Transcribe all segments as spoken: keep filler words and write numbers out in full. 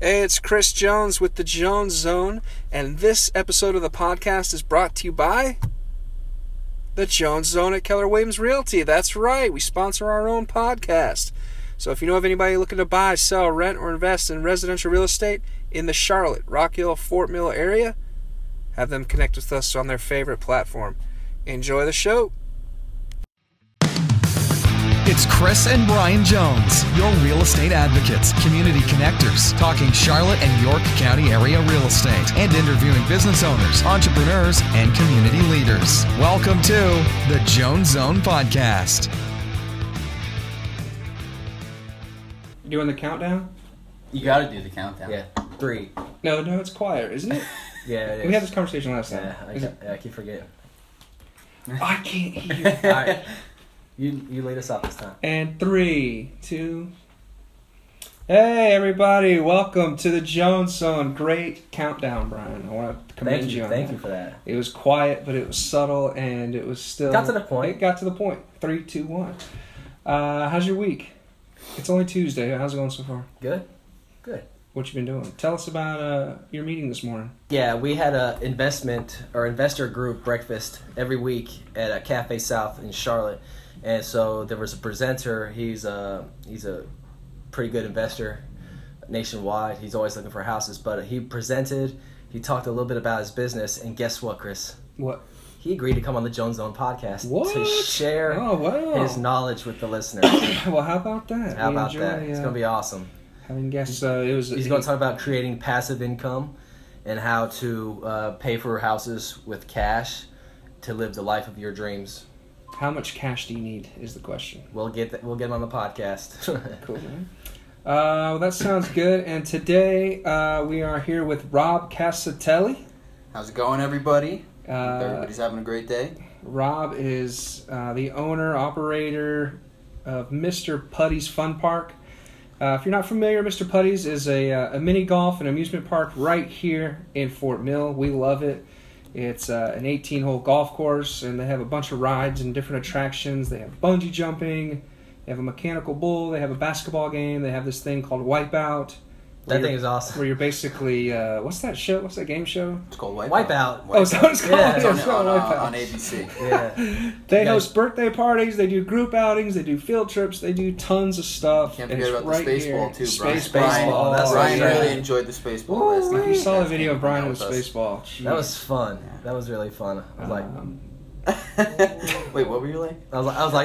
Hey, it's Chris Jones with the Jones Zone, and this episode of the podcast is brought to you by the Jones Zone at Keller Williams Realty. That's right, we sponsor our own podcast. So if you know of anybody looking to buy, sell, rent, or invest in residential real estate in the Charlotte, Rock Hill, Fort Mill area, have them connect with us on their favorite platform. Enjoy the show. It's Chris and Brian Jones, your real estate advocates, community connectors, talking Charlotte and York County area real estate, and interviewing business owners, entrepreneurs, and community leaders. Welcome to the Jones Zone Podcast. You doing the countdown? You gotta do the countdown. Yeah, three. No, no, it's choir, isn't it? Yeah, it is. We had this conversation last time. Yeah, I, Is ca- it- yeah, I keep forgetting. I can't hear. All right, you you lead us off this time. And three, two. Hey, everybody! Welcome to the Jones Zone. Great countdown, Brian. I want to commend Thank you. you, on thank that. you for that. It was quiet, but it was subtle, and it was still Got to the point. It got to the point. Three, two, one. Uh, how's your week? It's only Tuesday. How's it going so far? Good, good. What you been doing? Tell us about uh, your meeting this morning. Yeah, we had a investment or investor group breakfast every week at a Cafe South in Charlotte, and so there was a presenter. He's a he's a pretty good investor nationwide. He's always looking for houses, but he presented. He talked a little bit about his business, and guess what, Chris? What? He agreed to come on the Jones Zone podcast What? to share Oh, wow. his knowledge with the listeners. Well, how about that? How We about enjoy, that? It's uh, gonna be awesome. Having guests. Uh, it was. He's going to talk about creating passive income and how to uh, pay for houses with cash to live the life of your dreams. How much cash do you need? Is the question. We'll get that, we'll get him on the podcast. Cool, man. Uh, well, that sounds good. And today uh, we are here with Rob Casatelli. How's it going, everybody? Uh, Hope everybody's having a great day. Rob is uh, the owner, operator of Mister Putty's Fun Park. Uh, if you're not familiar, Mister Putty's is a, uh, a mini golf and amusement park right here in Fort Mill. We love it. It's uh, an eighteen-hole golf course, and they have a bunch of rides and different attractions. They have bungee jumping. They have a mechanical bull. They have a basketball game. They have this thing called Wipeout. That thing is awesome. Where you're basically, uh, what's that show? What's that game show? It's called Wipeout. Wipeout. Oh, is that what it's called? Yeah, It's Yeah, on, it's called on, uh, Wipeout. on A B C. Yeah. They You guys- host birthday parties, they do group outings, they do field trips, they do tons of stuff. Can't and forget it's about the right space here. ball, too, Space Brian. ball. Brian, that's Brian right. really enjoyed the space ball Ooh, last night. if you saw the guys video came of Brian out with with us. space ball. That was fun. That was really fun. I was like, Um, Wait, what were you like? I was like, I was like,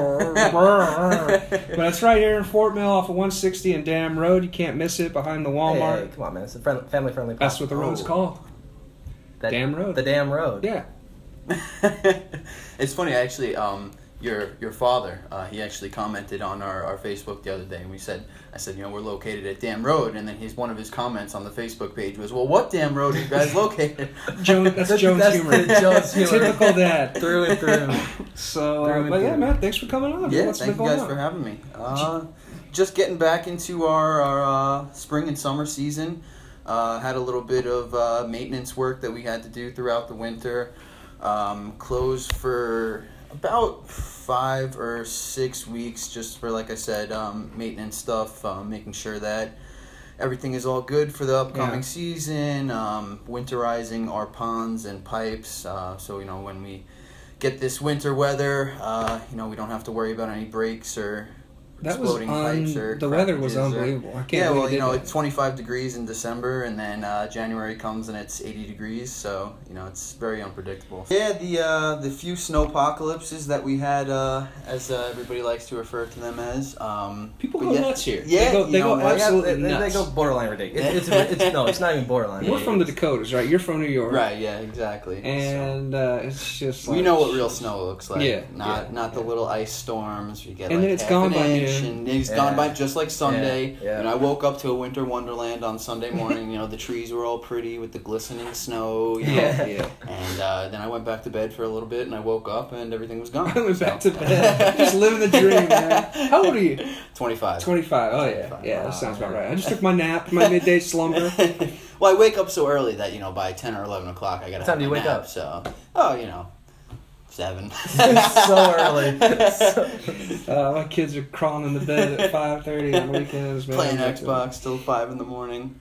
but it's right here in Fort Mill off of one sixty and Dam Road. You can't miss it, behind the Walmart. hey, come on, man. It's a friendly, family-friendly. That's what the road's Oh. called. That, Dam Road. The damn road. Yeah. It's funny, actually. Um, your your father, uh, he actually commented on our, our Facebook the other day, and we said, I said, you know, we're located at Dam Road, and then his one of his comments on the Facebook page was, well, what Dam Road are you guys located? Joan, that's That's- Jones that's humor. the Jones humor. Typical dad. Through and through. So, Through uh, and but yeah, through. man, thanks for coming on. Yeah, What's thank been you going guys on? for having me. Uh, just getting back into our, our uh, spring and summer season. Uh, had a little bit of uh, maintenance work that we had to do throughout the winter. Um, closed for about five or six weeks just for, like I said, um, maintenance stuff, uh, making sure that everything is all good for the upcoming Yeah. season, um, winterizing our ponds and pipes, uh, so, you know, when we get this winter weather, uh, you know, we don't have to worry about any breaks or That was exploding un- pipes or the weather was crackages or- unbelievable. I can't yeah, believe well, it you did know, that. it's twenty-five degrees in December, and then uh, January comes and it's eighty degrees, so, you know, it's very unpredictable. Yeah, the uh, the few snowpocalypses that we had, uh, as uh, everybody likes to refer to them as. Um, People but go yeah, nuts here. Yeah, they go, you they know go what? absolutely they, they, nuts. they go borderline ridiculous. It's, it's, it's, no, it's not even borderline. We're from the Dakotas, right? You're from New York. Right, yeah, exactly. And uh, it's just So, we like, know what real snow looks like. Yeah, Not yeah, not the yeah. little ice storms. You get And like then it's half gone an by inch, noon. and it's Yeah. gone by just like Sunday. Yeah, yeah. And I woke up to a winter wonderland on Sunday morning. You know, the trees were all pretty with the glistening snow. You know, Yeah, yeah. And uh, then I went back to bed for a little bit, and I woke up, and everything was gone. I went So- back to bed. Just living the dream, man. How old are you? twenty-five. twenty-five. Oh, yeah. twenty-five. Yeah, that Wow. sounds about right. I just took my nap, my midday slumber. Well, I wake up so early that, you know, by ten or eleven o'clock, I got to What time have do you my wake nap, up? So, oh, you know, seven. So early. Uh, my kids are crawling in the bed at five thirty on weekends. Man. Playing Xbox till five in the morning.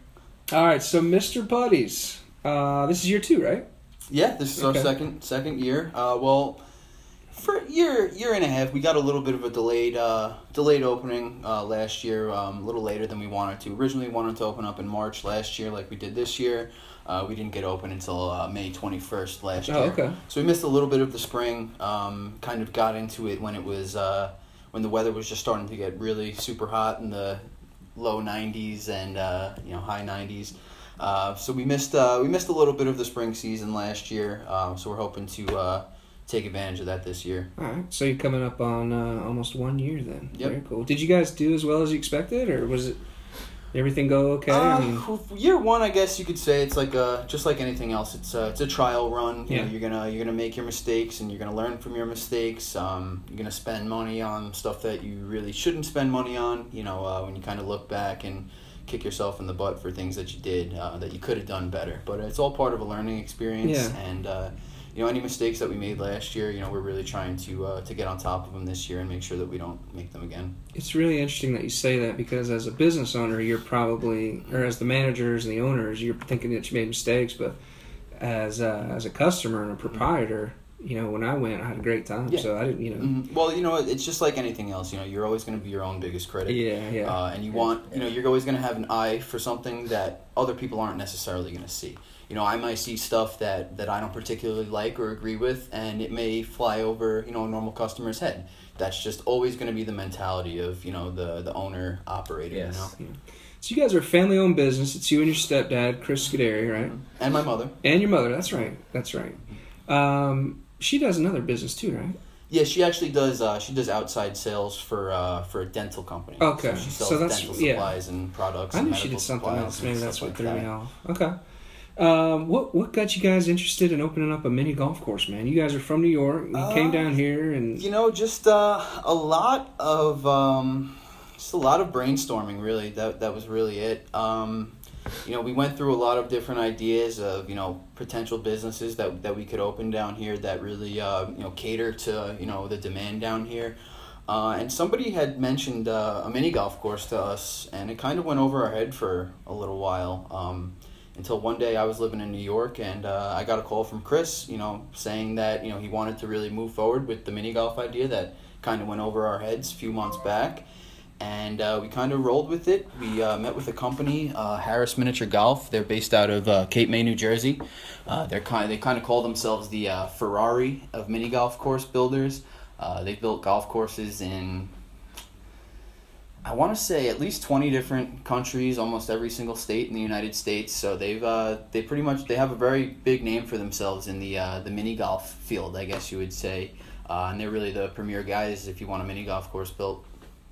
All right, so Mister Putties, uh, this is year two, right? Yeah, this is Okay. our second second year. Uh, well, for a year year and a half, we got a little bit of a delayed uh, delayed opening uh, last year, um, a little later than we wanted to. Originally, we wanted to open up in March last year, like we did this year. Uh, we didn't get open until uh, May twenty-first last year. Oh, okay. So we missed a little bit of the spring. Um, kind of got into it when it was uh, when the weather was just starting to get really super hot in the low nineties and uh, you know high nineties. Uh, so we missed uh, we missed a little bit of the spring season last year. Um, so we're hoping to uh, take advantage of that this year. All right, so you're coming up on uh, almost one year then. Yep. Very cool. Did you guys do as well as you expected, or was it everything go okay? Uh, I mean, year one, I guess you could say it's like a just like anything else. It's a, it's a trial run. You Yeah. know, you're gonna you're gonna make your mistakes and you're gonna learn from your mistakes. Um, you're gonna spend money on stuff that you really shouldn't spend money on. You know, uh, when you kind of look back and kick yourself in the butt for things that you did uh, that you could have done better. But it's all part of a learning experience. Yeah. And uh, you know, any mistakes that we made last year, you know, we're really trying to uh, to get on top of them this year and make sure that we don't make them again. it's really interesting that you say that because as a business owner, you're probably, or as the managers and the owners, you're thinking that you made mistakes, but as a, as a customer and a proprietor, you know, when I went, I had a great time. Yeah. So I didn't, you know. Mhm. Well, you know, it's just like anything else. You know, you're always going to be your own biggest critic. Yeah, yeah. Uh, and you want, you know, you're always going to have an eye for something that other people aren't necessarily going to see. You know, I might see stuff that, that I don't particularly like or agree with, and it may fly over, you know, a normal customer's head. That's just always going to be the mentality of, you know, the, the owner operator, Yes. you know. So you guys are a family-owned business. It's you and your stepdad, Chris Scuderi, right? And my mother. And your mother. That's right. That's right. Um, she does another business too, right? Yeah, she actually does. Uh, she does outside sales for uh, for a dental company. Okay, so she sells so that's- dental yeah. supplies and products. I and knew she medical did something supplies else. and Maybe stuff that's what like threw that. me off. Okay. Um, what what got you guys interested in opening up a mini golf course, man? You guys are from New York. You Uh, came down here, and You know, just uh, a lot of um, just a lot of brainstorming. Really, that that was really it. Um, you know, we went through a lot of different ideas of you know potential businesses that that we could open down here that really uh, you know cater to you know the demand down here. Uh, and somebody had mentioned uh, a mini golf course to us, and it kind of went over our head for a little while. Um, until one day I was living in New York, and uh, I got a call from Chris, you know, saying that you know he wanted to really move forward with the mini golf idea that kind of went over our heads a few months back, and uh, we kind of rolled with it. We uh, met with a company, uh, Harris Miniature Golf. They're based out of uh, Cape May, New Jersey. Uh, they're kind they kind of call themselves the uh, Ferrari of mini golf course builders. Uh, they've built golf courses in, I want to say, at least twenty different countries, almost every single state in the United States. So they've uh, they pretty much they have a very big name for themselves in the uh, the mini golf field, I guess you would say. Uh, and they're really the premier guys if you want a mini golf course built.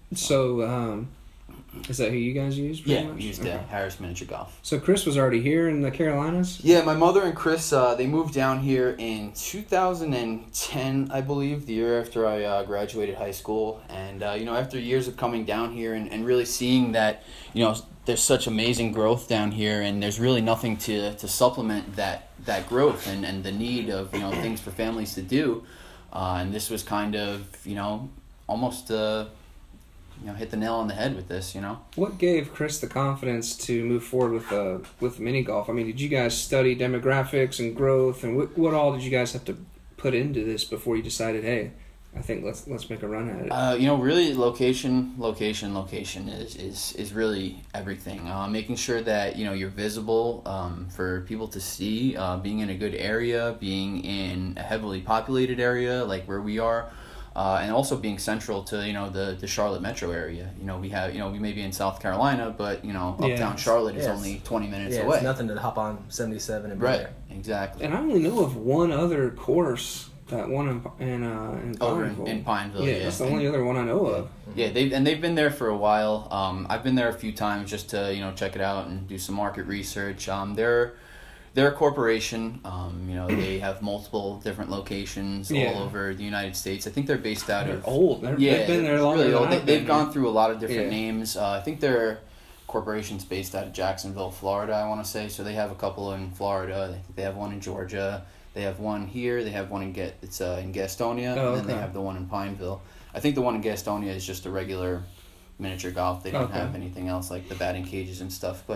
so um, is that who you guys use? pretty Yeah, much? we used Okay. uh, Harris Miniature Golf. So Chris was already here in the Carolinas. Yeah, my mother and Chris, uh, they moved down here in two thousand ten, I believe, the year after I uh, graduated high school. And, uh, you know, after years of coming down here and, and really seeing that, you know, there's such amazing growth down here and there's really nothing to, to supplement that, that growth and, and the need of, you know, things for families to do. Uh, and this was kind of, you know, almost... Uh, you know, hit the nail on the head with this, you know. What gave Chris the confidence to move forward with uh, with mini golf? I mean, did you guys study demographics and growth, and what what all did you guys have to put into this before you decided, hey, I think let's let's make a run at it? Uh, you know, really, location, location, location is is, is really everything. Uh, making sure that you know you're visible um, for people to see, uh, being in a good area, being in a heavily populated area like where we are. Uh, and also being central to you know the, the Charlotte metro area. You know we have you know we may be in South Carolina, but you know uptown Yeah. Charlotte is Yes. only twenty minutes Yeah, away. it's nothing to hop on seventy-seven and be Right, there. exactly. And I only know of one other course, that one in in, uh, in Over Pineville. in, in Pineville, yeah, yeah. that's the And- only other one I know of. Yeah, they and they've been there for a while. Um, I've been there a few times just to you know check it out and do some market research. Um, they're they're a corporation. Um, you know, they have multiple different locations Yeah. all over the United States. I think they're based out They're of old. They're, yeah, they've been there it's longer really than old. They, I've been they've gone here. through a lot of different Yeah. names. Uh, I think their corporation's based out of Jacksonville, Florida. I want to say so. They have a couple in Florida. I think they have one in Georgia. They have one here. They have one in get it's uh, in Gastonia, Oh, and then they okay. have the one in Pineville. I think the one in Gastonia is just a regular miniature golf. They don't Okay. have anything else like the batting cages and stuff. But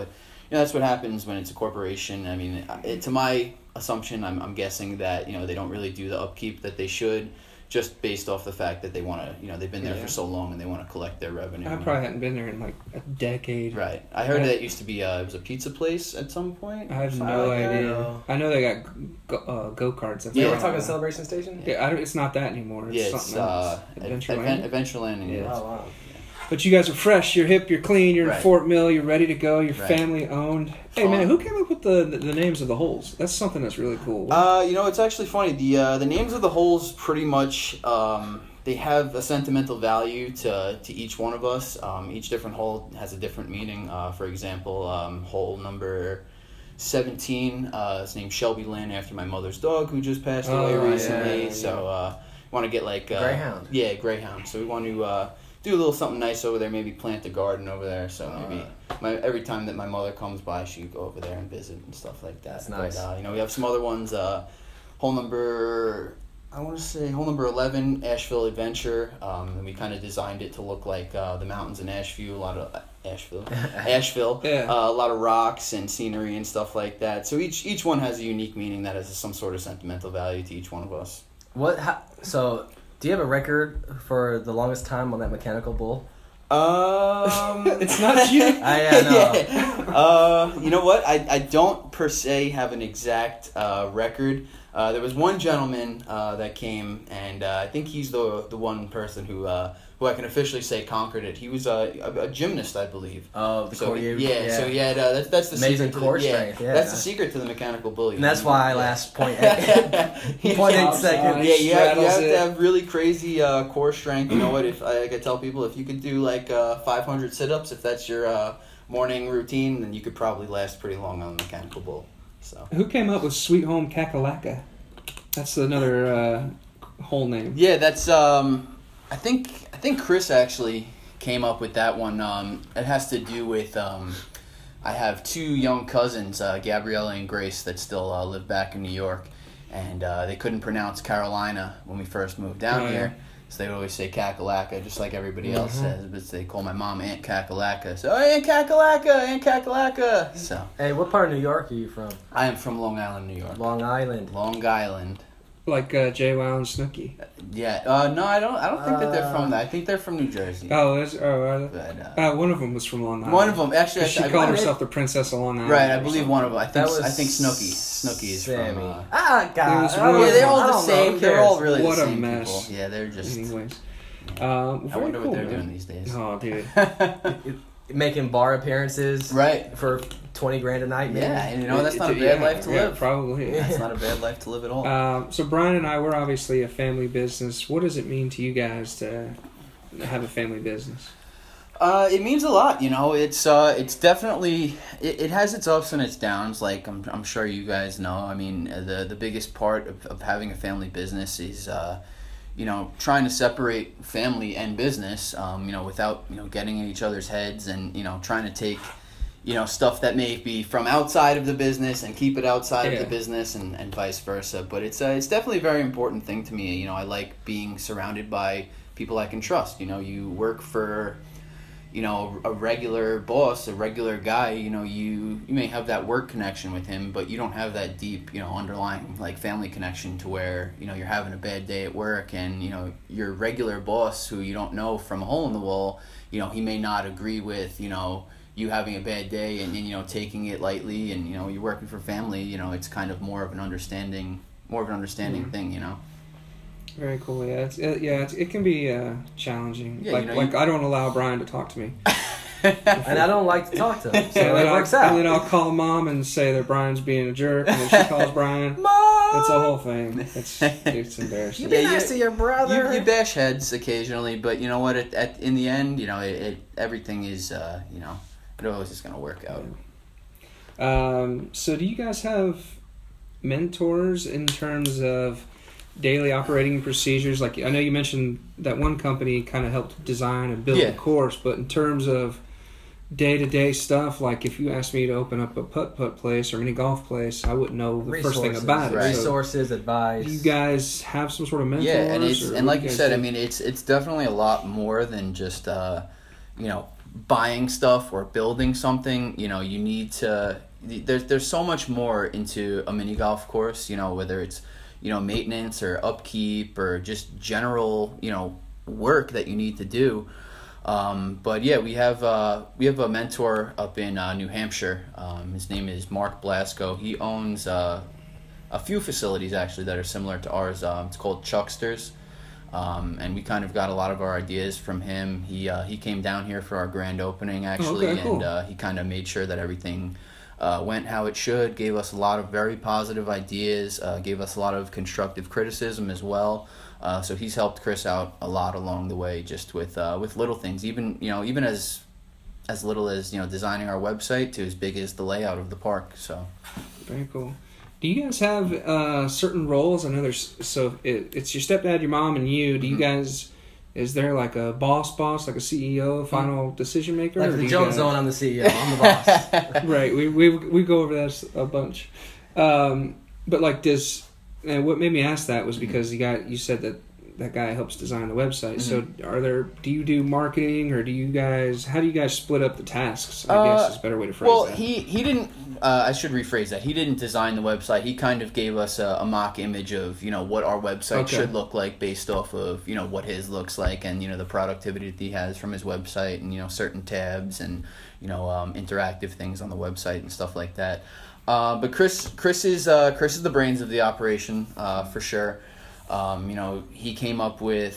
know, that's what happens when it's a corporation. I mean, it, to my assumption, I'm I'm guessing that, you know, they don't really do the upkeep that they should, just based off the fact that they want to, you know, they've been there Yeah. for so long and they want to collect their revenue. I probably hadn't been there in like a decade. Right. I heard I- that it used to be uh, it was a pizza place at some point. I have Something no like that. idea. know. I know they got go, uh, go karts. Yeah, we're Yeah. talking Celebration Station? Yeah, I don't, it's not that anymore. It's Yeah, it's something uh, else. Adventureland. Adventureland. Adventureland. and Yeah. Oh, wow. But you guys are fresh. You're hip. You're clean. You're in Right. Fort Mill. You're ready to go. You're Right. family owned. Hey Fun. man, who came up with the, the the names of the holes? That's something that's really cool. Uh, you know, it's actually funny. The uh, the names of the holes pretty much um, they have a sentimental value to to each one of us. Um, each different hole has a different meaning. Uh, for example, um, hole number seventeen uh, is named Shelby Lynn after my mother's dog who just passed Oh, away yeah, recently. yeah, So uh, want to get like uh, Greyhound. Yeah, Greyhound. So we want to uh, do a little something nice over there. Maybe plant a garden over there. So maybe my every time that my mother comes by, she could go over there and visit and stuff like that. That's nice. But, uh, you know, we have some other ones. Uh, hole number, I want to say hole number eleven, Asheville Adventure. Um, and we kind of designed it to look like uh, the mountains in Asheville. A lot of uh, Asheville, Asheville. Yeah. Uh, a lot of rocks and scenery and stuff like that. So each each one has a unique meaning that has some sort of sentimental value to each one of us. What? How, so, do you have a record for the longest time on that mechanical bull? Um, It's not you. I uh, know. Yeah. Uh, you know what? I, I don't per se have an exact uh, record. Uh, there was one gentleman uh, that came, and uh, I think he's the the one person who uh, who I can officially say conquered it. He was a, a, a gymnast, I believe. Oh, the So core, yeah, yeah. so he had uh, that's that's the Amazing secret core to the, yeah, strength, yeah. That's the secret to the mechanical bull. And that's why I last point eight, Yeah. point eight Yeah. seconds. Yeah, you have, you straddles have it. to have really crazy uh, core strength. You know what? If I, like I tell people, if you could do like uh, five hundred sit-ups, if that's your uh, morning routine, then you could probably last pretty long on the mechanical bull. So Who came up with Sweet Home Kakalaka? That's another uh, whole name. yeah, that's um, I think I think Chris actually came up with that one. Um, it has to do with um, I have two young cousins, uh, Gabriella and Grace, that still uh, live back in New York, and uh, they couldn't pronounce Carolina when we first moved down Oh, yeah. here. So they would always say Kakalaka, just like everybody else says. But they call my mom Aunt Kakalaka. So, oh, Aunt Kakalaka, Aunt Kakalaka. So, Hey, what part of New York are you from? I am from Long Island, New York. Long Island. Long Island. Like uh, J Wow and Snooki. Yeah. Uh, no, I don't. I don't think that they're Uh, from that. I think they're from New Jersey. Oh, is, oh are they? But, uh, Uh, one of them was from Long Island. one of them actually. I, She I, called I- herself the Princess of Long Island. Right, I or believe something. one of them. I think That was I think Snooky. Snooky is Sammy. from. Uh, ah, God. It was I don't- one- yeah, they're I all the don't know. same. Who They're cares? all really What the a same mess. people. Yeah, they're just. Anyways. Um, I very wonder cool, what they're man. doing these days. Oh, dude. Making bar appearances. Right. For twenty grand a night, maybe. Yeah, and you know that's It- not a it- bad yeah, life to yeah, live. Probably. That's not a bad life to live at all. Um, so Brian and I, we're obviously a family business. What does it mean to you guys to have a family business? Uh, it means a lot, you know. It's uh, it's definitely it, it has its ups and its downs. Like I'm I'm sure you guys know. I mean, uh, the the biggest part of, of having a family business is uh, you know, trying to separate family and business. Um, you know, without you know getting in each other's heads, and you know trying to take you know stuff that may be from outside of the business and keep it outside Yeah. of the business, and, and vice versa. But it's uh, it's definitely a very important thing to me. You know, I like being surrounded by people I can trust. You know, you work for you know, a regular boss, a regular guy, you know, you, you may have that work connection with him, but you don't have that deep, you know, underlying, like, family connection to where, you know, you're having a bad day at work and, you know, your regular boss who you don't know from a hole in the wall, you know, he may not agree with, you know, you having a bad day and, and you know, taking it lightly and, you know, you're working for family, you know, it's kind of more of an understanding, more of an understanding Mhm. thing, you know. Very cool. Yeah, it's, it, yeah, it's, it can be uh, challenging. Yeah, like, you know, like you- I don't allow Brian to talk to me. And I don't like to talk to him, so And it then, I'll, works and out. then I'll call mom and say that Brian's being a jerk, and then she calls Brian. Mom! It's a whole thing. It's it's embarrassing. You be Yeah, nice you- to your brother. You, you bash heads occasionally, but you know what? At, at in the end, you know, it, it everything is, uh, you know, it always is going to work out. Um, so do you guys have mentors in terms of daily operating procedures? Like, I know you mentioned that one company kind of helped design and build Yeah. the course, but in terms of day-to-day stuff, like if you asked me to open up a putt-putt place or any golf place, I wouldn't know the first thing about it. right. So Resources, advice. do you guys have some sort of mentors? Yeah, and it's or and what like do you guys said, do? I mean, it's it's definitely a lot more than just uh, you know buying stuff or building something, you know, you need to, there's, there's so much more into a mini golf course, you know, whether it's, you know, maintenance or upkeep or just general, you know, work that you need to do. Um, but yeah, we have uh, we have a mentor up in uh, New Hampshire. Um, his name is Mark Blasco. He owns uh, a few facilities actually that are similar to ours. Um, it's called Chucksters, um, and we kind of got a lot of our ideas from him. He uh, he came down here for our grand opening actually, okay, cool. and uh, he kind of made sure that everything uh, went how it should. Gave us a lot of very positive ideas. Uh, gave us a lot of constructive criticism as well. Uh, so he's helped Chris out a lot along the way, just with uh, with little things, even you know, even as as little as you know, designing our website to as big as the layout of the park. So very cool. Do you guys have uh, certain roles? I know there's so it, it's your stepdad, your mom, and you. Do you Mm-hmm. guys? Is there like a boss, boss, like a C E O, final decision maker? Like or do the you Jones guys- Zone, I'm the C E O. I'm the boss. Right. We we we go over that a bunch. Um, but like, does and what made me ask that was because you got you said that that guy helps design the website. Mm-hmm. So are there? Do you do marketing, or do you guys? How do you guys split up the tasks? I Uh, guess is a better way to phrase well, that. he he didn't. Uh, I should rephrase that. He didn't design the website. He kind of gave us a, a mock image of you know what our website Okay. should look like based off of you know what his looks like and you know the productivity that he has from his website and you know certain tabs and you know um, interactive things on the website and stuff like that. Uh, but Chris Chris is uh, Chris is the brains of the operation uh, for sure. Um, you know he came up with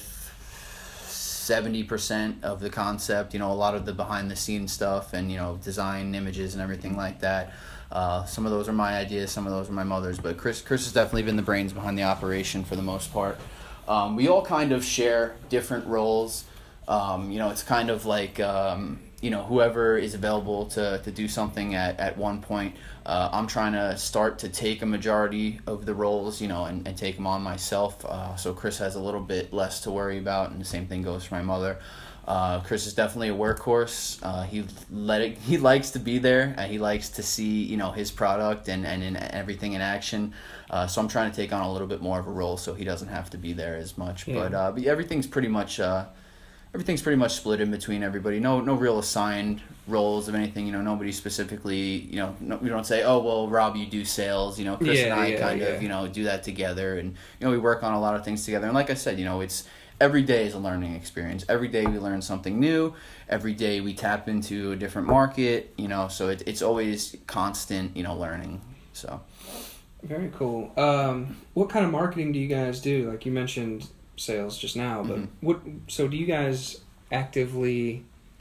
seventy percent of the concept, you know, a lot of the behind the scenes stuff and, you know, design images and everything like that. Uh, some of those are my ideas, some of those are my mother's, but Chris Chris has definitely been the brains behind the operation for the most part. Um, we all kind of share different roles. Um, you know, it's kind of like, um, you know, whoever is available to, to do something at, at one point. Uh, I'm trying to start to take a majority of the roles, you know, and, and take them on myself. Uh, so Chris has a little bit less to worry about, and the same thing goes for my mother. Uh, Chris is definitely a workhorse. Uh, he let it, he likes to be there. Uh, he likes to see, you know, his product and, and in everything in action. Uh, so I'm trying to take on a little bit more of a role so he doesn't have to be there as much. Yeah. But uh, but everything's pretty much uh, everything's pretty much split in between everybody. No no real assigned roles of anything. You know, nobody specifically. You know, no, we don't say, oh well, Rob, you do sales. You know, Chris Yeah, and I yeah, kind yeah. of you know do that together, and you know we work on a lot of things together. And like I said, you know, it's every day is a learning experience. Every day we learn something new. Every day we tap into a different market. You know, so it, it's always constant. You know, learning. So. Very cool. Um, what kind of marketing do you guys do? Like you mentioned sales just now, but Mhm. what? So do you guys actively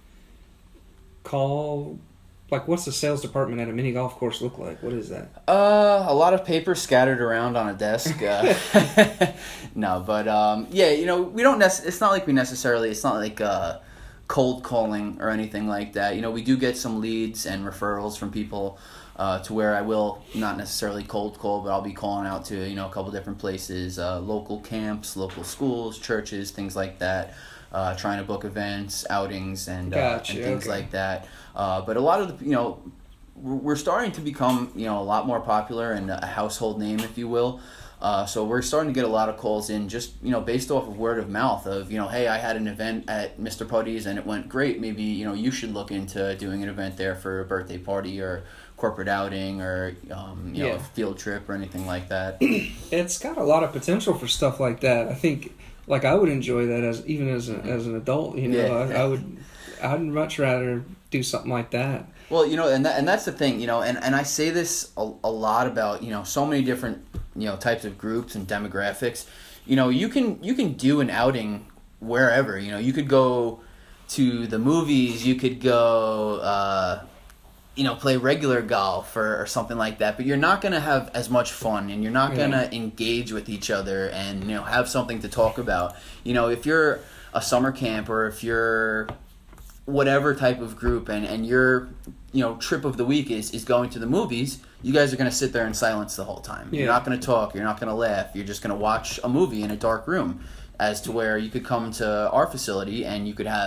call? Like, what's the sales department at a mini golf course look like? What is that? Uh, a lot of paper scattered around on a desk. Uh, no, but um, yeah, you know, we don't. Nec- it's not like we necessarily. It's not like uh, cold calling or anything like that. You know, we do get some leads and referrals from people. Uh, to where I will not necessarily cold call, but I'll be calling out to you know a couple different places, uh, local camps, local schools, churches, things like that. Uh, trying to book events, outings, and, uh, Gotcha, and things okay. like that. Uh, but a lot of the you know we're we're starting to become you know a lot more popular and a household name, if you will. Uh, so we're starting to get a lot of calls in just you know based off of word of mouth of you know hey, I had an event at Mister Putty's and it went great. Maybe you know you should look into doing an event there for a birthday party or corporate outing or um, you know Yeah. a field trip or anything like that. It's got a lot of potential for stuff like that. I think, like, I would enjoy that as even as a, as an adult. You know, Yeah. I, I would. I'd much rather do something like that. Well, you know, and that, and that's the thing, you know, and, and I say this a, a lot about, you know, so many different, you know, types of groups and demographics. You know, you can you can do an outing wherever, you know, you could go to the movies, you could go, uh, you know, play regular golf or, or something like that, but you're not going to have as much fun and you're not Yeah. going to engage with each other and, you know, have something to talk about. You know, if you're a summer camp or if you're whatever type of group and, and your you know trip of the week is, is going to the movies, you guys are going to sit there in silence the whole time. Yeah. You're not going to talk, you're not going to laugh, you're just going to watch a movie in a dark room, as to where you could come to our facility and you could have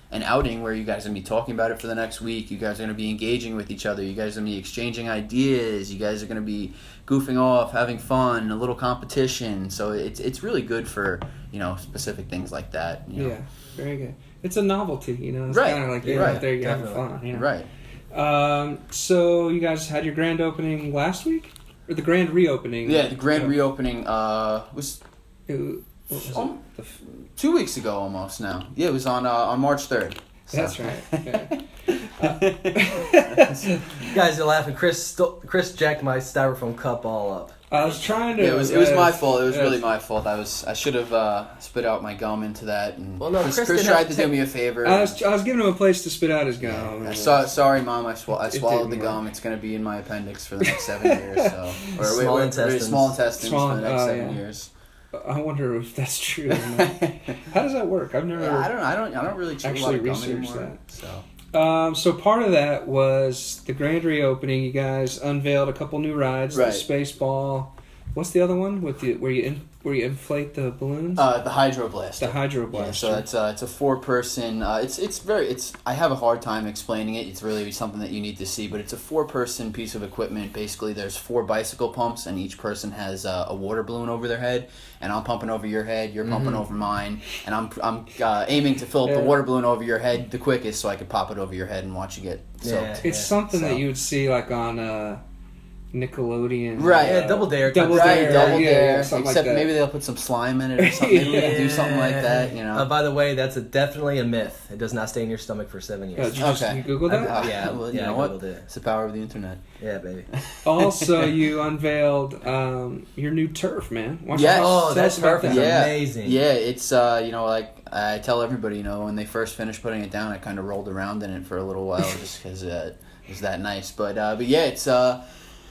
an outing where you guys are going to be talking about it for the next week. You guys are going to be engaging with each other. You guys are going to be exchanging ideas. You guys are going to be goofing off, having fun, a little competition. So it's it's really good for, you know, specific things like that. You know? Yeah, very good. It's a novelty, you know. It's Right. kind of like you're Right. out there, you're Definitely. having fun. You know? Right. Um, so you guys had your grand opening last week, or the grand reopening? Yeah, the grand reopening uh, was It, what was Oh. it? The f- two weeks ago almost now. Yeah, it was on uh, on March third. That's right. Yeah. You guys are laughing. Chris sto- Chris jacked my styrofoam cup all up. I was trying to. Yeah, it was it was my uh, fault. It was uh, really my fault. I was I should have uh, spit out my gum into that. And Well, no, Chris, Chris Chris didn't tried have to to do take- me a favor. I was I was giving him a place to spit out his gum. I saw, sorry, Mom. I, swa- I It swallowed the didn't gum. work. It's going to be in my appendix for the next seven years. So, or Small wait, wait, intestines. small intestines Small- for the next oh, seven yeah. years. I wonder if that's true. Or not. How does that work? I've never. Yeah, I don't. I don't. I don't really chew a lot Actually of gum researched anymore. So. Um, so part of that was the grand reopening. You guys unveiled a couple new rides. Right. The Space Ball. What's the other one with the where you in, where you inflate the balloons? Uh, the Hydro Blast. the Hydro Yeah, Blast. so it's uh, it's a four person. Uh, it's it's very it's. I have a hard time explaining it. It's really something that you need to see. But it's a four person piece of equipment. Basically, there's four bicycle pumps, and each person has uh, a water balloon over their head. And I'm pumping over your head. You're pumping over mine. And I'm I'm uh, aiming to fill up Yeah. the water balloon over your head the quickest, so I could pop it over your head and watch you get soaked. Yeah. It's something So- that you would see like on uh, Nickelodeon. Right. Yeah, Double Dare. Double Right, Dare, double yeah, dare. yeah, something like Except that. maybe they'll put some slime in it or something. Maybe we can do something like that. You know. Uh, by the way, that's a definitely a myth. It does not stay in your stomach for seven Uh, years. did you, just, Okay. you Google that? I- yeah, well, you yeah, know I what? Googled it. It's the power of the internet. Yeah, baby. Also, you unveiled um, your new turf, man. Why don't you Yes. tell Oh, us that about turf is that? Yeah. amazing. Yeah, it's uh, you know, like I tell everybody, you know, when they first finished putting it down, I kind of rolled around in it for a little while just because uh, it was that nice. But uh, but yeah, it's uh,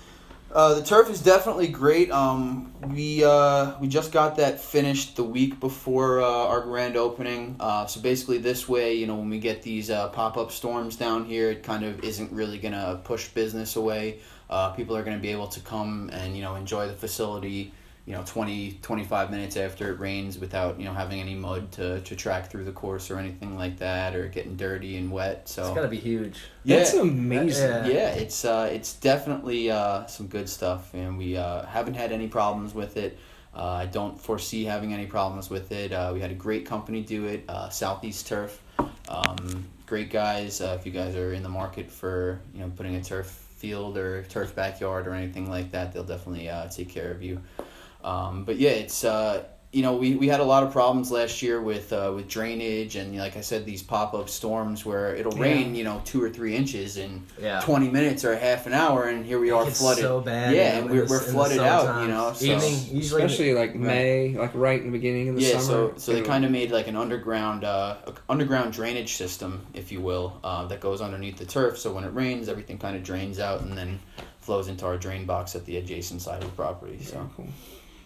uh, the turf is definitely great. Um, we uh, we just got that finished the week before uh, our grand opening. Uh, so basically, this way, you know, when we get these uh, pop up storms down here, it kind of isn't really gonna push business away. Uh, people are gonna be able to come and you know enjoy the facility, you know, twenty, twenty-five minutes after it rains without, you know, having any mud to, to track through the course or anything like that or getting dirty and wet. So It's gotta be huge. yeah, That's amazing. Yeah. yeah, it's uh, it's definitely uh, some good stuff, and we uh, haven't had any problems with it. Uh, I don't foresee having any problems with it. Uh, we had a great company do it, uh, Southeast Turf. Um, great guys. Uh, if you guys are in the market for you know putting a turf field or turf backyard or anything like that, they'll definitely uh, take care of you. Um, but yeah, it's uh, you know we, we had a lot of problems last year with uh, with drainage and like I said, these pop up storms where it'll Yeah. rain you know two or three inches in Yeah. twenty minutes or half an hour, and here we are It's flooded. so bad. Yeah, you know, and in we're, the- we're in the flooded out. summertime. You know, so Evening, usually. Especially like May, like right in the beginning of the yeah, summer. so so they kind of made like an underground uh, underground drainage system, if you will, uh, that goes underneath the turf. So when it rains, everything kind of drains out and then flows into our drain box at the adjacent side of the property. So. Very cool.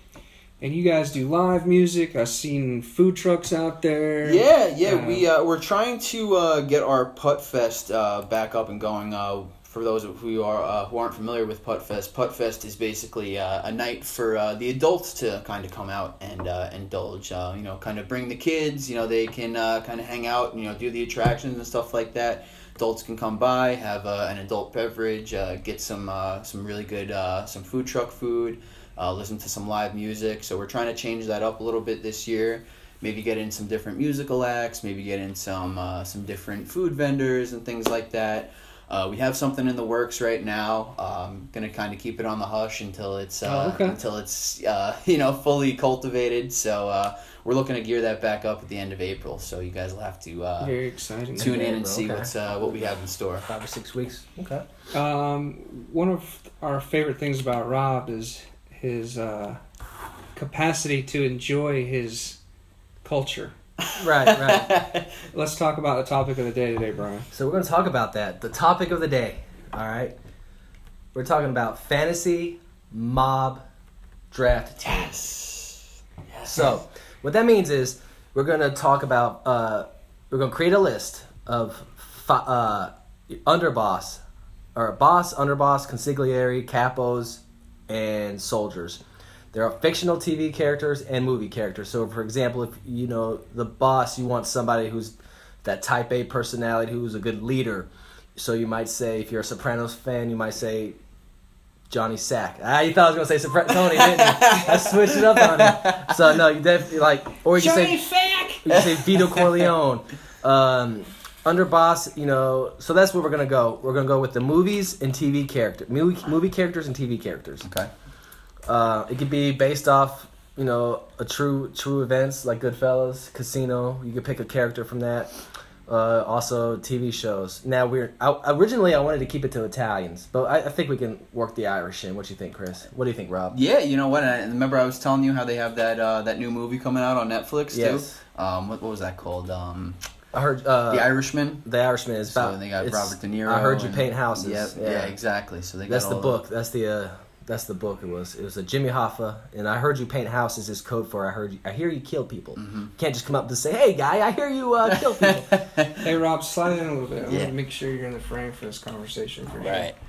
And you guys do live music. I've seen food trucks out there. Yeah, yeah, Uh, we uh, we're trying to uh, get our Putt Fest uh, back up and going. Uh, for those who are uh, who aren't familiar with Putt Fest, Putt Fest is basically uh, a night for uh, the adults to kind of come out and uh, indulge. Uh, you know, kind of bring the kids. You know, they can uh, kind of hang out. And, you know, do the attractions and stuff like that. Adults can come by, have uh, an adult beverage, uh, get some uh, some really good uh, some food truck food. Uh, listen to some live music. So we're trying to change that up a little bit this year. Maybe get in some different musical acts. Maybe get in some uh, some different food vendors and things like that. Uh, we have something in the works right now. Um, gonna kind of keep it on the hush until it's uh, Oh, okay. until it's uh, you know fully cultivated. So uh, we're looking to gear that back up at the end of April. So you guys will have to uh, Very exciting. tune in and see Okay. what's uh, what we have in store. Five or six weeks. Okay. Um, one of our favorite things about Rob is his uh, capacity to enjoy his culture. Right, right. Let's talk about the topic of the day today, Brian. So we're going to talk about that. The topic of the day. All right. We're talking about fantasy mob draft teams. Yes. So what that means is we're going to talk about. Uh, we're going to create a list of fi- uh, underboss or boss, underboss, consigliere, capos, and soldiers. There are fictional T V characters and movie characters. So, for example, if you know the boss, you want somebody who's that type A personality who's a good leader. So you might say, if you're a Sopranos fan, you might say Johnny Sack. Ah, you thought I was gonna say Sopra- Tony, didn't you? I switched it up on you. So no, you definitely like, or you can Johnny say Sack. you can say Vito Corleone. Um, Underboss, you know. So that's where we're gonna go. We're gonna go with the movies and T V character, movie movie characters and T V characters. Okay. Uh, it could be based off, you know, a true true events like Goodfellas, Casino. You could pick a character from that. Uh, also T V shows. Now we're I, originally I wanted to keep it to Italians, but I, I think we can work the Irish in. What do you think, Chris? What do you think, Rob? Yeah, you know what? I remember I was telling you how they have that uh, that new movie coming out on Netflix Yes. too. Um, what, what was that called? Um, I heard uh, The Irishman. The Irishman is So about. they got it's- Robert De Niro. I heard you and- paint houses. Yep, Yeah, yeah, exactly. So they got That's the all book. That's the uh, that's the book. It was it was a Jimmy Hoffa, and I heard you paint houses is code for I heard you, I hear you kill people. Mm-hmm. You can't just come up and say, "Hey, guy, I hear you uh, kill people." Hey, Rob, slide in a little bit. I Yeah. want to make sure you're in the frame for this conversation for sure. Right.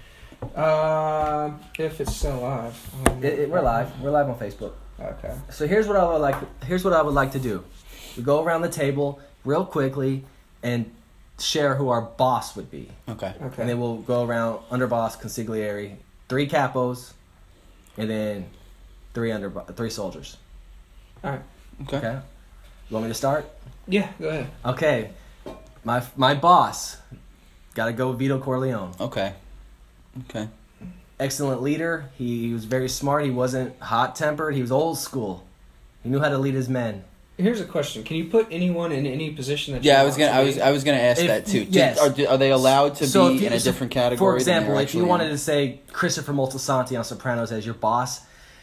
Uh, if it's still live. Um, It- it- we're live. We're live on Facebook. Okay. So here's what I would like. Here's what I would like to do. We go around the table real quickly and share who our boss would be, Okay. Okay. and then we'll go around underboss, consigliere, three capos, and then three under three soldiers. All right. Okay. Okay. You want me to start? Yeah, go ahead. Okay. My my boss, gotta go Vito Corleone. Okay. Okay. Excellent leader. He, he was very smart. He wasn't hot tempered. He was old school. He knew how to lead his men. Here's a question: can you put anyone in any position that? Yeah, you I was want gonna. to I was. be? I was gonna ask If- that too. Do- yes. Are, do- are they allowed to So be if you- in a so different category? For than example, they're if you actually wanted in? to say Christopher Moltisanti on Sopranos as your boss,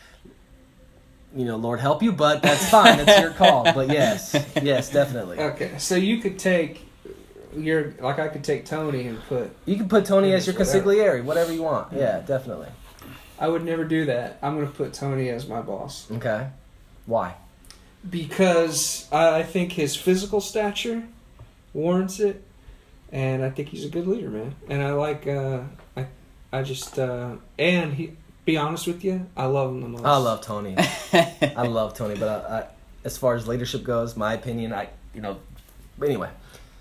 you know, Lord help you, but that's fine. That's your call. But yes, yes, definitely. Okay, so you could take your like I could take Tony and put. You can put Tony as your Whatever. consigliere, whatever you want. Yeah, definitely. I would never do that. I'm gonna put Tony as my boss Okay. Why? because I, I think his physical stature warrants it, and I think he's a good leader, man. And I like. Uh, I I just uh, and he. Be honest with you, I love him the most. I love Tony. I love Tony, but I, I, as far as leadership goes, my opinion, I you know. But anyway,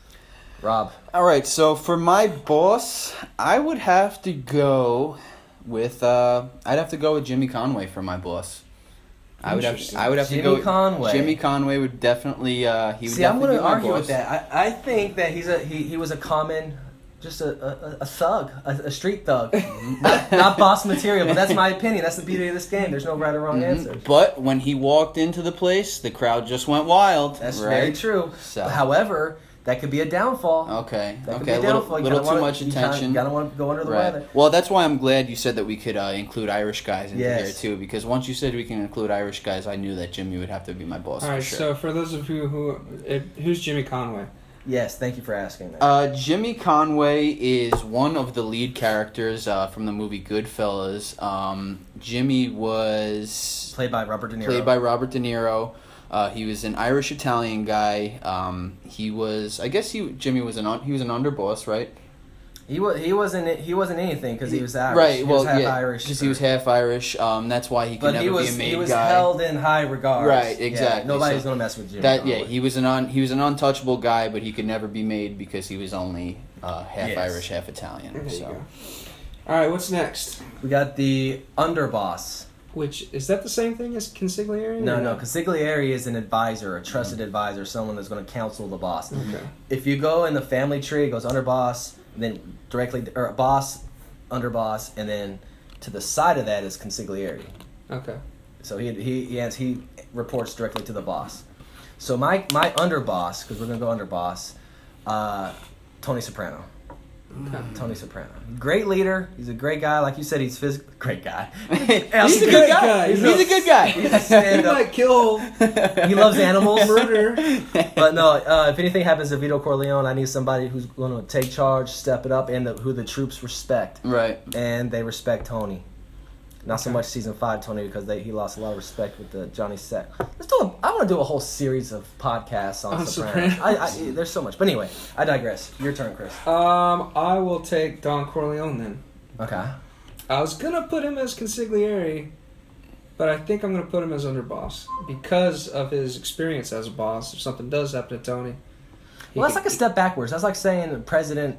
Rob. All right, so for my boss, I would have to go with. Uh, I'd have to go with Jimmy Conway for my boss. I would have. Interesting. I would have Jimmy to go. Conway. Jimmy Conway would definitely. Uh, he would See, I'm definitely going to be my argue boss. with that. I, I think that he's a he, he was a common, just a a, a thug, a, a street thug, not, not boss material. But that's my opinion. That's the beauty of this game. There's no right or wrong Mhm. answers. But when he walked into the place, the crowd just went wild. That's right? very true. So- However, that could be a downfall. Okay. That could Okay. A be a little, downfall. You little kinda too wanna- much you kinda- attention. You gotta want to go under the Right. weather. Well, that's why I'm glad you said that we could uh, include Irish guys into Yes. there too, because once you said we can include Irish guys, I knew that Jimmy would have to be my boss All for right, sure. so for those of you who, if, who's Jimmy Conway? Yes, thank you for asking that. Uh, Jimmy Conway is one of the lead characters uh, from the movie Goodfellas. Um, Jimmy was Played by Robert De Niro. played by Robert De Niro. Uh, he was an Irish Italian guy. Um, he was, I guess he Jimmy was an un- he was an underboss, right? He was he wasn't he wasn't anything because he was Irish. Right. He well, was half yeah, Irish. because he was half Irish. Um, that's why he could But never he was be a made he was guy. held in high regard. Right, exactly. nobody's So gonna mess with Jimmy. That yeah, Conway. he was an un, he was an untouchable guy, but he could never be made because he was only uh, half Yes. Irish, half Italian. There you so. go. All right, what's next? We got the underboss. Which is that the same thing as consigliere? No, or no, consigliere is an advisor, a trusted advisor, someone that's going to counsel the boss. Okay. If you go in the family tree, it goes underboss, and then directly or boss, underboss, and then to the side of that is consigliere. Okay. So he he he, has, he reports directly to the boss. So my my underboss, because we're gonna go underboss, uh, Tony Soprano. Okay. Tony Soprano, great leader. He's a great guy, like you said. He's physical, great guy. He's a great good guy. guy. He's, He's a good guy. He's a He stand-up. might kill He loves animals. murder. But no, uh, if anything happens to Vito Corleone, I need somebody who's going to take charge, step it up, and the, who the troops respect. Right. And they respect Tony. Not so Okay. much season five Tony because they, he lost a lot of respect with the Johnny Sack. Let's do. A, I want to do a whole series of podcasts on, On Sopranos. Sopranos. I, I, there's so much. But anyway, I digress. Your turn, Chris. Um, I will take Don Corleone then. Okay. I was gonna put him as consigliere, but I think I'm gonna put him as underboss because of his experience as a boss. If something does happen to Tony, he Well, that's could- like a step backwards. That's like saying the president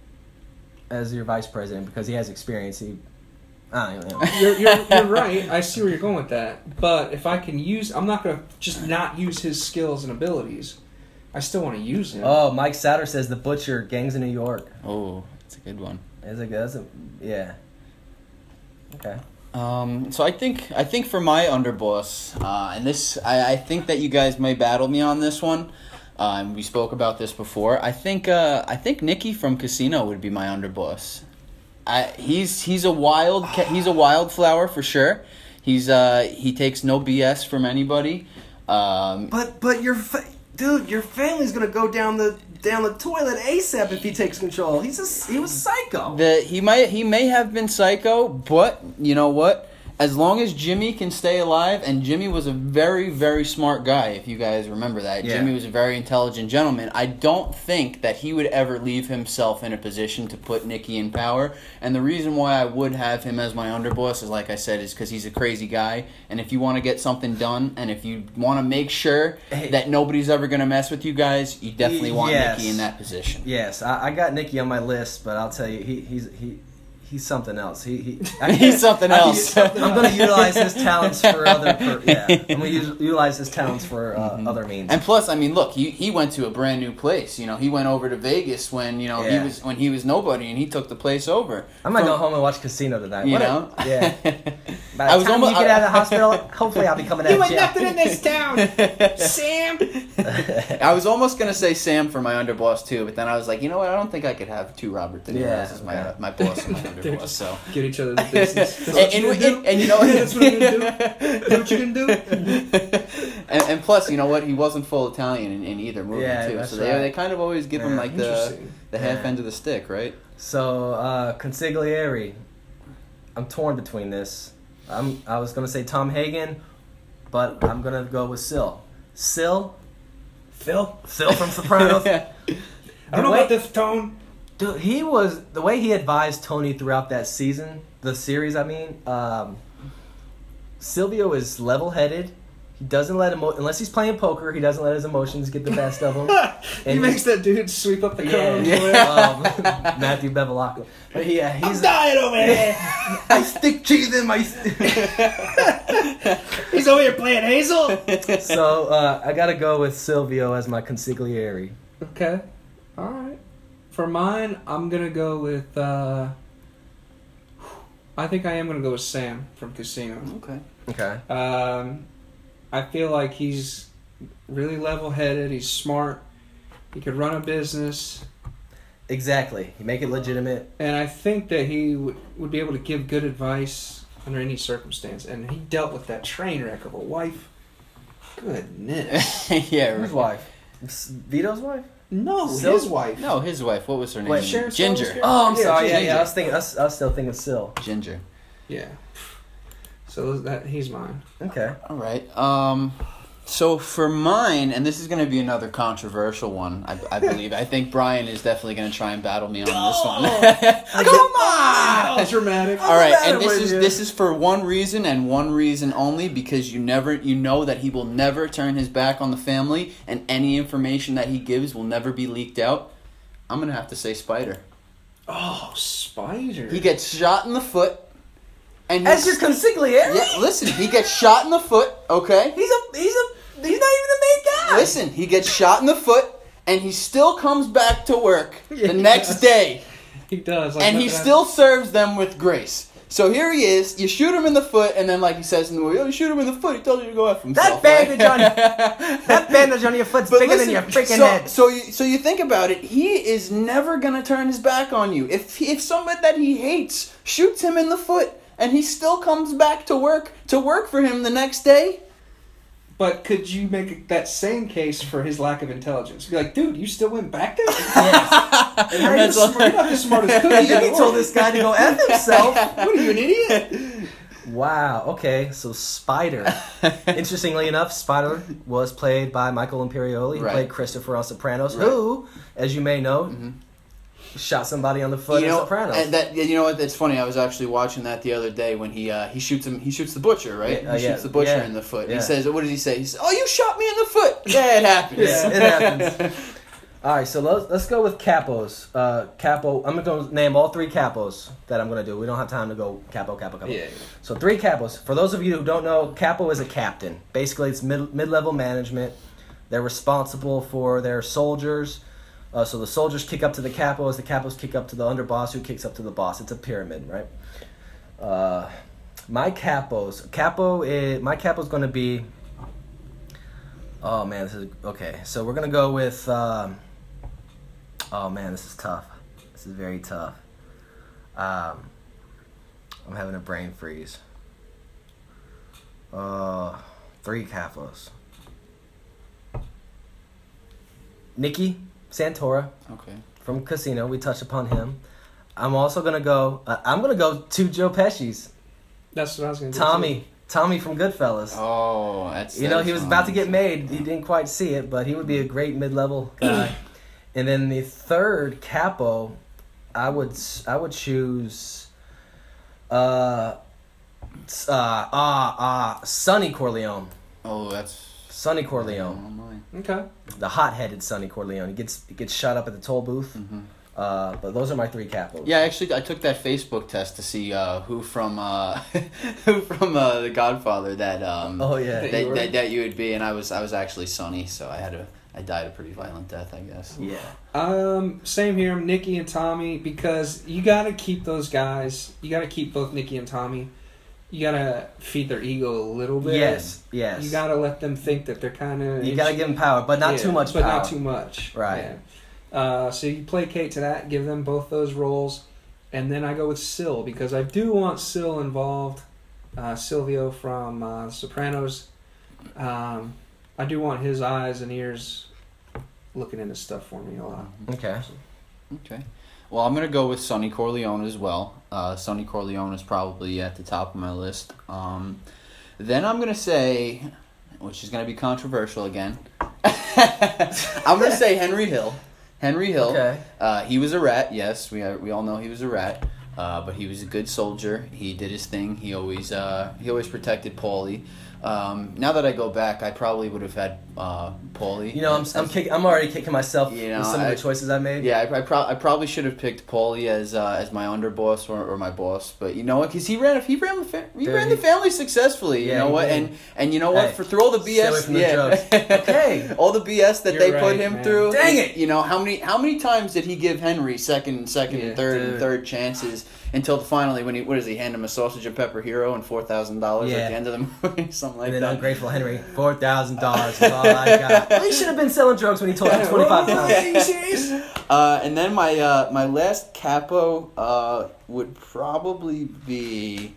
as your vice president because he has experience. He, I don't even know. You're, you're, you're right. I see where you're going with that. But if I can use, I'm not going to just not use his skills and abilities. I still want to use him. Oh, Mike Sauter says the Butcher, Gangs in New York. Oh, that's a good one. Is it good? That's a, yeah. Okay. Um, so I think I think for my underboss, uh, and this I, I think that you guys may battle me on this one. Uh, and we spoke about this before. I think uh, I think Nicky from Casino would be my underboss. I, he's he's a wild ca- he's a wildflower for sure. He's uh, he takes no B S from anybody. Um, But but your fa- dude, your family's gonna go down the down the toilet ASAP if he takes control. He's a he was psycho. The he might he may have been psycho, but you know what? As long as Jimmy can stay alive, and Jimmy was a very, very smart guy, if you guys remember that. Yeah. Jimmy was a very intelligent gentleman. I don't think that he would ever leave himself in a position to put Nicky in power. And the reason why I would have him as my underboss is, like I said, is because he's a crazy guy. And if you want to get something done, and if you want to make sure Hey. that nobody's ever going to mess with you guys, you definitely want Yes. Nicky in that position. Yes, I, I got Nicky on my list, but I'll tell you, he he's he. He's something else. He, he I, He's something I- else. I'm going to utilize his talents for other. For, yeah, I'm going to utilize his talents for uh, Mm-hmm. other means. And plus, I mean, look, he, he went to a brand new place. You know, he went over to Vegas when you know Yeah. he was when he was nobody, and he took the place over. I might From- go home and watch Casino tonight. You What a- know, yeah. By the I was time almost- you get out of the hospital, hopefully I'll be coming out You of ain't jail. nothing in this town, Sam. I was almost gonna say Sam for my underboss too, but then I was like, you know what? I don't think I could have two Robert De Niro's Yeah, as my okay. my boss and my They're underboss. just So. get each other the business. and, That's what and, you and, gonna do? and you know That's what I'm gonna do. That's what you can do. and, and plus, you know what? He wasn't full Italian in, in either movie Yeah, too, that's so they right. they kind of always give him Yeah. like the Interesting. the half Yeah. end of the stick, right? So, uh, Consigliere, I'm torn between this. I'm, I was going to say Tom Hagen, but I'm going to go with Sil. Sil? Phil? Sil from Sopranos. I don't know The way- about this tone. Dude, he was, the way he advised Tony throughout that season, the series, I mean, um, Silvio is level-headed. He doesn't let emo- unless he's playing poker, he doesn't let his emotions get the best of him. he And makes that dude sweep up the cone. yeah, um, Matthew Bevilacqua. But yeah, I'm he's dying over here. I stick cheese in my. He's over here playing Hazel. So uh, I gotta go with Silvio as my consigliere. Okay. All right. For mine, I'm gonna go with. Uh, I think I am gonna go with Sam from Casino. Okay. Okay. Um, I feel like he's really level-headed. He's smart. He could run a business, Exactly. You make it legitimate. and I think that he would would be able to give good advice under any circumstance. And he dealt with that train wreck of a wife. Goodness. yeah. Whose wife? S- Vito's wife? No, Sil's his wife. No, his wife. What was her name? Wait, Sharon Ginger. Stone's Oh, I'm Yeah, sorry. Yeah, Ginger. yeah. I was thinking. I was, I was still thinking Sil. Ginger. Yeah. So that he's mine. Okay. All right. Um, so for mine, and this is going to be another controversial one, I, I believe. I think Brian is definitely going to try and battle me on this one. Come on! Oh, dramatic. All right, matter and this with is you? this is for one reason and one reason only, because you never you know that he will never turn his back on the family, and any information that he gives will never be leaked out. I'm gonna have to say Spider. Oh, Spider. He gets shot in the foot, and As he's- your consigliere? yeah. Listen, he gets shot in the foot. Okay. He's a. He's a. He's not even the main guy. Listen, he gets shot in the foot, and he still comes back to work Yeah, the he next does. day, He does. Like and he nothing still serves them with grace. So here he is. You shoot him in the foot, and then, like he says in the movie, "Oh, you shoot him in the foot. He tells you to go after himself." That right? bandage on that bandage on your foot's But bigger listen, than your freaking so, head. So you, so you think about it. He is never gonna turn his back on you. If if somebody that he hates shoots him in the foot, and he still comes back to work to work for him the next day. But could you make that same case for his lack of intelligence? Be like, dude, you still went back there? Yes. And how are you That's smart? You're not the smartest cookie in the he world. told this guy to go F himself. What are you, an idiot? Wow. Okay. So Spider. Interestingly enough, Spider was played by Michael Imperioli. He Right. played Christopher on Sopranos, Right. who, as you may know, shot somebody on the foot You in know, Sopranos. and that you know what? It's funny. I was actually watching that the other day when he uh, he shoots him. He shoots the butcher, right? Yeah, uh, he yeah, shoots the butcher yeah, in the foot. yeah. He says, "What does he say?" He says, "Oh, you shot me in the foot." Yeah, it happens. Yeah, it happens. All right, so let's let's go with capos. Uh, capo. I'm gonna name all three capos that I'm gonna do. We don't have time to go capo, capo, capo. Yeah. So three capos. For those of you who don't know, capo is a captain. Basically, it's mid mid level management. They're responsible for their soldiers. Uh, so the soldiers kick up to the capos. The capos kick up to the underboss, who kicks up to the boss. It's a pyramid, right? Uh, my capos. Capo is my capo is gonna be. Oh man, this is okay. So we're gonna go with. Um, oh man, this is tough. This is very tough. Um, I'm having a brain freeze. Uh, three capos. Nikki Santora. Okay. From Casino, we touched upon him. I'm also gonna go. Uh, I'm gonna go to Joe Pesci's. That's what I was going to do. Tommy. Tommy from Goodfellas. Oh, that's. You know, that's he was fun. about to get made. He didn't quite see it, but he would be a great mid-level guy. And then the third capo, I would I would choose. Uh, uh, ah, ah, Sonny Corleone. Oh, that's. Sonny Oh, Corleone, my. Okay. the hot-headed Sonny Corleone. He gets he gets shot up at the toll booth. Mm-hmm. Uh, but those are my three capos. Yeah, actually, I took that Facebook test to see uh, who from uh, who from uh, The Godfather that um Oh yeah. That that, you were? that, that you would be, and I was I was actually Sonny, so I had a I died a pretty violent death, I guess. Yeah. Um, same here, Nikki and Tommy, because you got to keep those guys. You got to keep both Nikki and Tommy. You got to feed their ego a little bit. Yes. Yes. You got to let them think that they're kind of. You gotta give them power, but not too much But power. not too much. Right. Yeah. Uh, so you placate to that, give them both those roles, and then I go with Sil because I do want Sil involved. Uh, Silvio from uh, Sopranos. Um, I do want his eyes and ears looking into stuff for me a lot. Okay. Okay. Well, I'm gonna go with Sonny Corleone as well. Uh, Sonny Corleone is probably at the top of my list. Um, then I'm gonna say, which is gonna be controversial again. I'm gonna say Henry Hill. Henry Hill. Okay. Uh, he was a rat. Yes, we are, we all know he was a rat. Uh, but he was a good soldier. He did his thing. He always uh, he always protected Paulie. Um, now that I go back, I probably would have had uh, Paulie. You know, I'm I'm kick, I'm already kicking myself You know, with some I- of the choices I made. Yeah, I, I, pro- I probably should have picked Paulie as uh, as my underboss or, or my boss, but you know what? Because he ran he ran the fa- he Dude, ran he- the family successfully. You Yeah, know he what? did. And and you know what? Hey, For through all the B S, stay away from the yeah, jokes. Okay. all the B S that You're they right, put him man. through. Dang it! You know how many how many times did he give Henry second second Yeah, and third dude. and third chances until finally when he what does he hand him a sausage and pepper hero and four thousand dollars Yeah. at the end of the movie, something like And then that. ungrateful Henry, four thousand dollars is all I got. Well, he should have been selling drugs when he told you twenty five times. Are you serious? Uh, and then my uh, my last capo uh, would probably be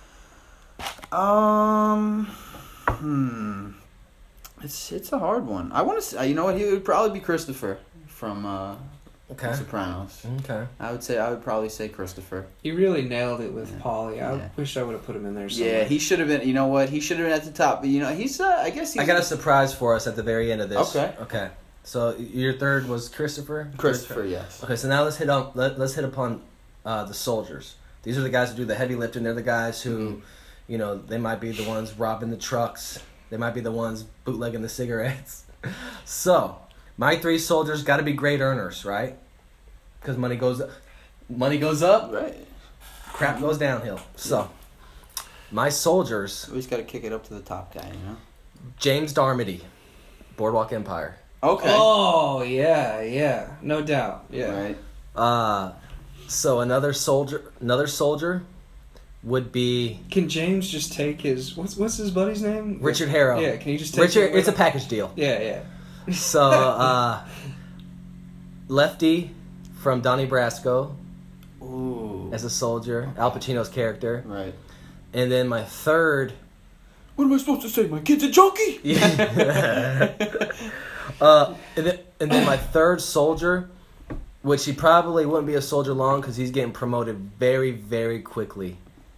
um hmm it's it's a hard one. I want to say you know what he would probably be Christopher from uh, Okay. Sopranos. Okay. I would say I would probably say Christopher. You really nailed it with Yeah. Paulie. I Yeah. wish I would have put him in there somewhere. Yeah, he should have been. You know what? He should have been at the top. But you know, he's. Uh, I guess he's. I got a surprise for us at the very end of this. Okay. Okay. So your third was Christopher. Christopher. Yes. Okay, so now let's hit on let, let's hit upon uh, the soldiers. These are the guys who do the heavy lifting. They're the guys who, Mhm. you know, they might be the ones robbing the trucks. They might be the ones bootlegging the cigarettes. So, my three soldiers got to be great earners, right? Because money goes up, money goes up, Right. crap goes downhill. So, my soldiers, Always got to kick it up to the top guy. You know. James Darmody, Boardwalk Empire. Okay. Oh yeah, yeah, no doubt. Yeah. Right. Uh, so another soldier, another soldier, would be Can James just take his what's what's his buddy's name? Richard Harrow. Yeah. Can you just take Richard, him it's a with him? package deal. Yeah, yeah. So, uh, Lefty from Donnie Brasco Ooh. as a soldier, Al Pacino's character, Right. and then my third. What am I supposed to say? My kid's a junkie. Yeah. uh, and then and then my third soldier, which he probably wouldn't be a soldier long because he's getting promoted very very quickly.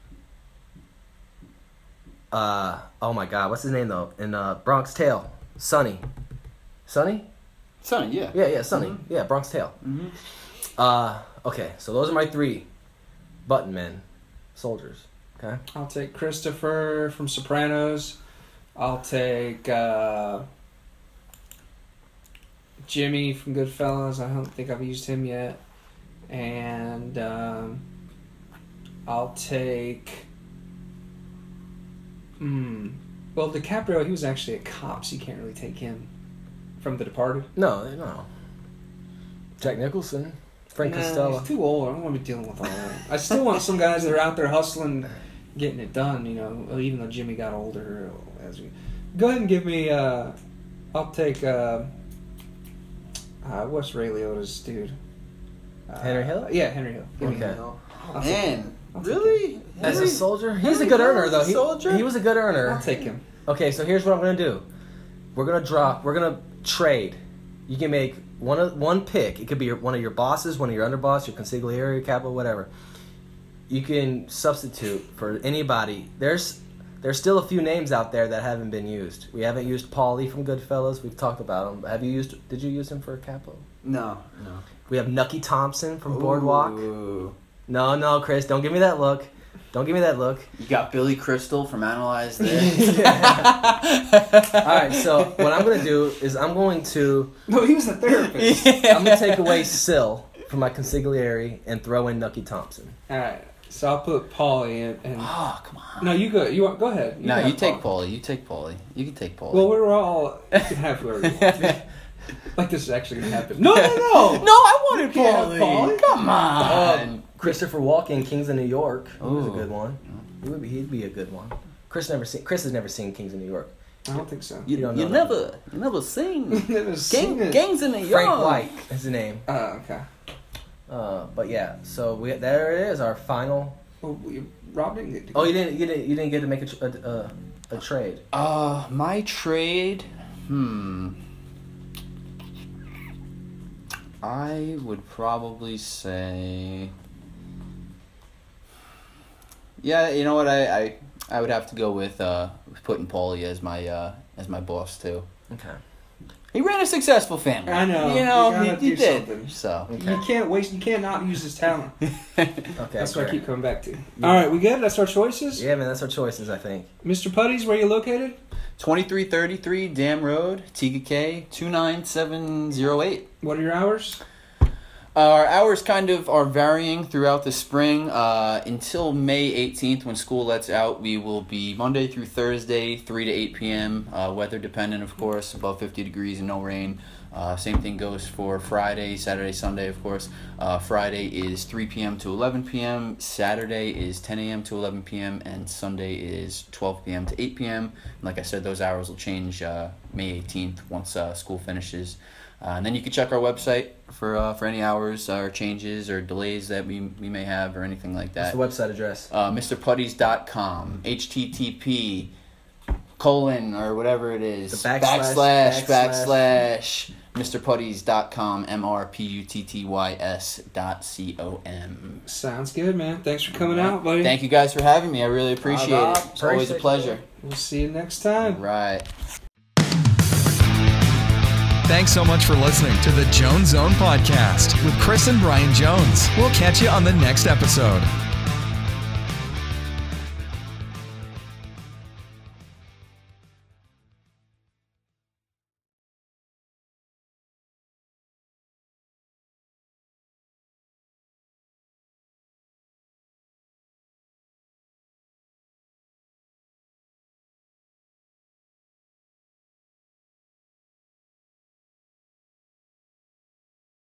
Uh oh my God, what's his name though? In uh, Bronx Tale, Sonny. Sonny? Sonny, yeah. Yeah, yeah, Sonny. Mhm. Yeah, Bronx Tale. Mm-hmm. Uh, okay, so those are my three button men, soldiers. Okay. I'll take Christopher from Sopranos. I'll take uh, Jimmy from Goodfellas. I don't think I've used him yet. And um, I'll take. Hmm. Well, DiCaprio, he was actually a cop, so you can't really take him from The Departed. No, no. Jack Nicholson, Frank Nah, Costello. he's too old. I don't want to be dealing with all that. I still want some guys that are out there hustling, getting it done. You know, even though Jimmy got older. As we go ahead and give me. Uh, I'll take. Uh, uh, what's Ray Liotta's dude? Uh, Henry Hill? Yeah, Henry Hill. Give me Okay. Hill. Oh, I'll take man, him. I'll take really? As a Henry- soldier, he's a Henry good Hill earner as though. a He, soldier? he was a good earner. I'll take him. Okay, so here's what I'm gonna do. We're gonna drop. We're gonna trade. You can make one of one pick. It could be your, one of your bosses, one of your underboss, your consigliere, capo, whatever. You can substitute for anybody. There's there's still a few names out there that haven't been used. We haven't used Paulie from Goodfellas. We've talked about him. Have you used? Did you use him for capo? No, no. We have Nucky Thompson from Boardwalk. Ooh. No, no, Chris, don't give me that look. Don't give me that look. You got Billy Crystal from Analyze there. All right, so what I'm gonna do is I'm going to No, he was a therapist. I'm gonna take away Sill from my consigliere and throw in Nucky Thompson. All right, so I'll put Paulie in. And Oh, come on. no, you go. You want? Go ahead. No, can you have take Paulie. Paulie. You take Paulie. You can take Paulie. Well, we're all. You can have whoever you want. Like this is actually gonna happen. No, no, no. no, I wanted You can't have Paulie. Paulie. Come on. Um, Christopher Walken, Kings of New York. He was a Ooh. good one. He would be, he'd be a good one. Chris never seen. Chris has never seen Kings of New York. I don't think so. you you don't you know never, you never seen Never seen gang, it. gangs in the yard. Frank White is the name. Oh, okay. Uh, but yeah, so we there it is, our final. Well, we, Rob didn't get to Oh, you didn't, you didn't, you didn't get to make a tr- a, a, a trade. Uh, my trade. Hmm. I would probably say. Yeah, you know what? I, I, I would have to go with uh putting Paulie as my uh as my boss too. Okay. He ran a successful family. I know. You know, You gotta he, he do did. something. So. Okay. You can't waste. You can't not use his talent. Okay. That's what I fair. keep coming back to. All right, we good? That's our choices. Yeah, man, that's our choices, I think. Mister Putties, where you located? twenty-three thirty-three Dam Road, T K K two nine seven zero eight. What are your hours? Our hours kind of are varying throughout the spring. Uh, until May eighteenth, when school lets out, we will be Monday through Thursday, three to eight p.m. Uh, weather dependent, of course, above fifty degrees and no rain. Uh, same thing goes for Friday, Saturday, Sunday, of course. Uh, Friday is three p.m. to eleven p.m. Saturday is ten a.m. to eleven p.m. And Sunday is twelve p.m. to eight p.m. And like I said, those hours will change uh, May eighteenth once uh, school finishes. Uh, and then you can check our website for uh, for any hours or changes or delays that we we may have or anything like that. What's the website address? Uh, Mr Putties dot com, H T T P colon or whatever it is, The backslash, backslash, backslash. backslash, Mr Putties dot com, M R P U T T Y S dot C O M. Sounds good, man. Thanks for coming out, buddy. Thank you guys for having me. I really appreciate Rob, it. It's always a appreciate pleasure. We'll see you next time. Right. Thanks so much for listening to the Jones Zone Podcast with Chris and Brian Jones. We'll catch you on the next episode.